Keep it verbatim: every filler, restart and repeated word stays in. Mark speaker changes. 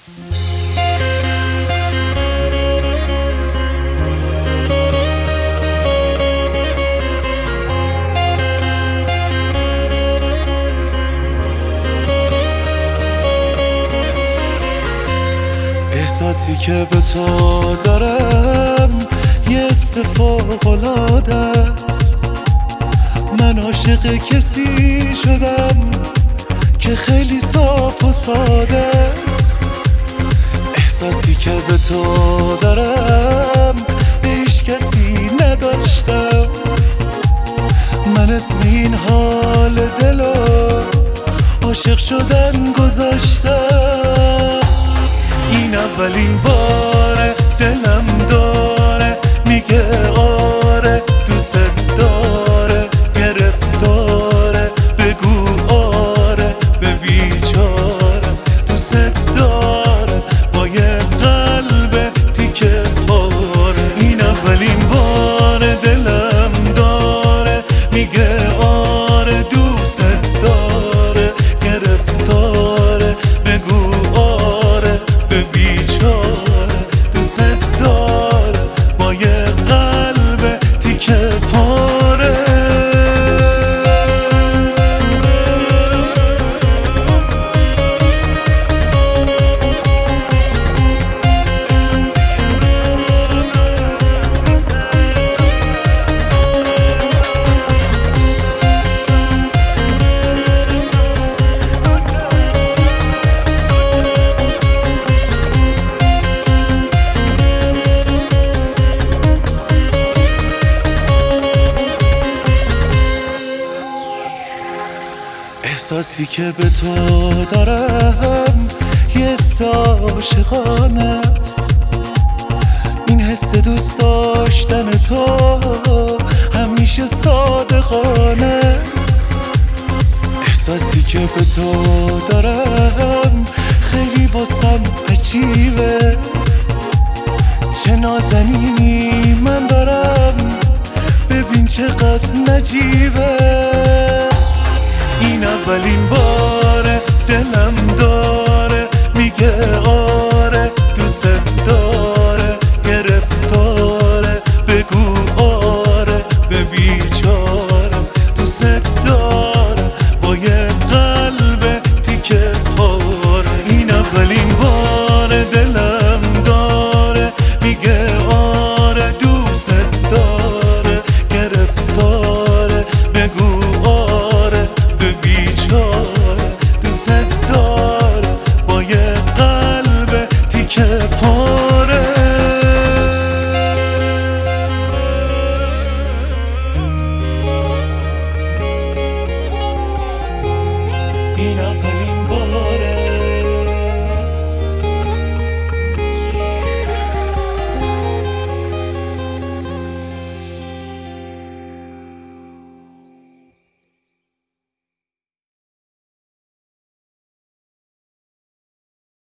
Speaker 1: احساسی که به تو دارم یه فوق‌العاده است. من عاشق کسی شدم که خیلی صاف و ساده است. احساسی که به تو دارم هیچ کسی نداشتم. من اسم این حال دلو عاشق شدن گذاشتم. این اولین باره دلم داره میگه آره دوست داره، گرفتاره بگو آره به بیچاره دوست داره با یه قلب تیکه پاره. این اولین باره دلم داره میگه آره دوست داره، گرفتاره بگو آره به بیچاره دوست داره با یه قلب تیکه پاره. احساسی که به تو دارم یه عاشقانه است. این حس دوست داشتن تو همیشه صادقانه است. احساسی که به تو دارم خیلی واسم عجیبه. چه نازنینی من دارم ببین چقدر نجیبه. این اولین